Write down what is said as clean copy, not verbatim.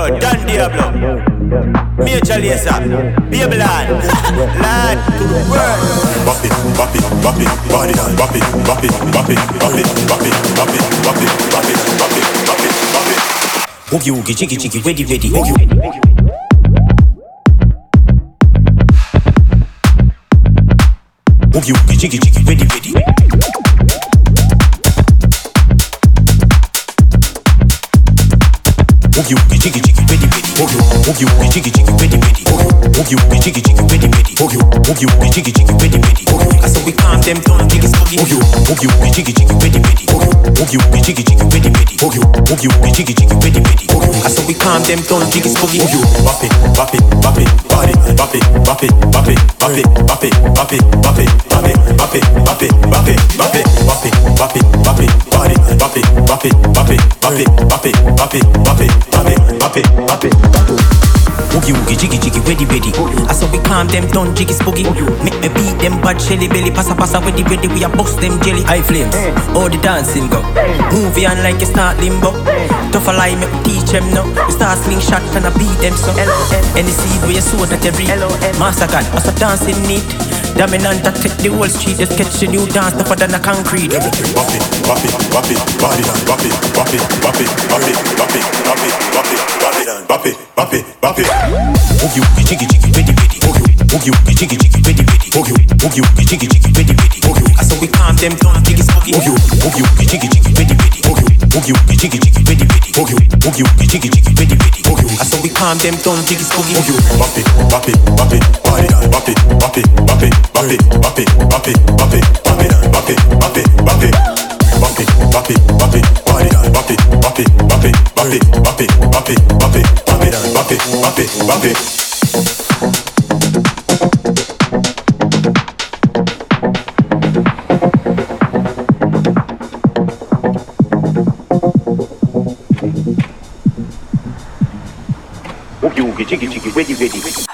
Yo, Dan Diablo, Major Lazer, Babylon, Lad to the world. Bop it, bop it, bop it, body down. Bop it, bop it, bop it, bop it, bop it, bop it, bop it, bop it, bop it, bop it, bop it. Oogie oogie, jiggy jiggy, ready ready. Oogie oogie, jiggy jiggy, ready ready. Oogie oogie, jiggy jiggy, ready ready. Oogie oogie, jiggy jiggy, ready ready. Oogie oogie, jiggy jiggy, ready ready. Oogie oogie, jiggy jiggy, ready ready. I saw we calm them down, jiggy spooky. Oogie oogie, jiggy jiggy, ready ready. Oogie oogie, jiggy jiggy, ready ready. Oogie oogie, jiggy jiggy, ready ready. I saw we calm them down, jiggy spooky. Oogie bop it, bop it, bop it, body, bop it, bop it, bop it, bop it, bop it, bop it, bop it, bop it, bop it, bop it, bop it, bop it, bop it, bop it, bop it, body, bop it, bop it, bop it, bop it, bop it, bop it, bop it, bop it, bop it, bop it. Oogie oogie, jiggy jiggy, ready ready. I saw we calm them down, jiggy spooky. Make me beat them bad shelly belly, passa passa, ready ready. We a bust them jelly. High flames, all the dancing go. Movie on like you start limbo. Tough a lie, make me teach them now. We start slingshot and I beat them so. Any seed where you sow that every massacre, us a dancing neat. Dominant that take the whole street, just catch the new dance tougher than a concrete. Everything bop it, bop it, bop it, body down. Bop it, bop it, bop it, bop it, bop it, bop it, bop it, bop it down. Bop it, bop it, bop it. Oogie oogie, jiggy jiggy, ready ready. Oogie oogie, jiggy jiggy, ready ready. Oogie oogie, jiggy jiggy, ready ready. I saw we calm them down, jiggy spooky. Oogie oogie, jiggy jiggy, ready ready. Oogie oogie, jiggy jiggy, ready ready. Oogie oogie, jiggy jiggy, ready ready. I saw we calm them down, jiggy spooky. Bop it, bop it, bop it, body down. Bop it, bop it, bop it, bop it, bop it, bop it, bop it, bop it down. Bop it, bop it, bop it. Bop it, bop it, bop it, body down. Bop it, bop it, bop it, bop it, bop it, bop it, bop it, bop it down. Bop it, bop it, bop it. Oogie oogie, jiggy jiggy, ready ready.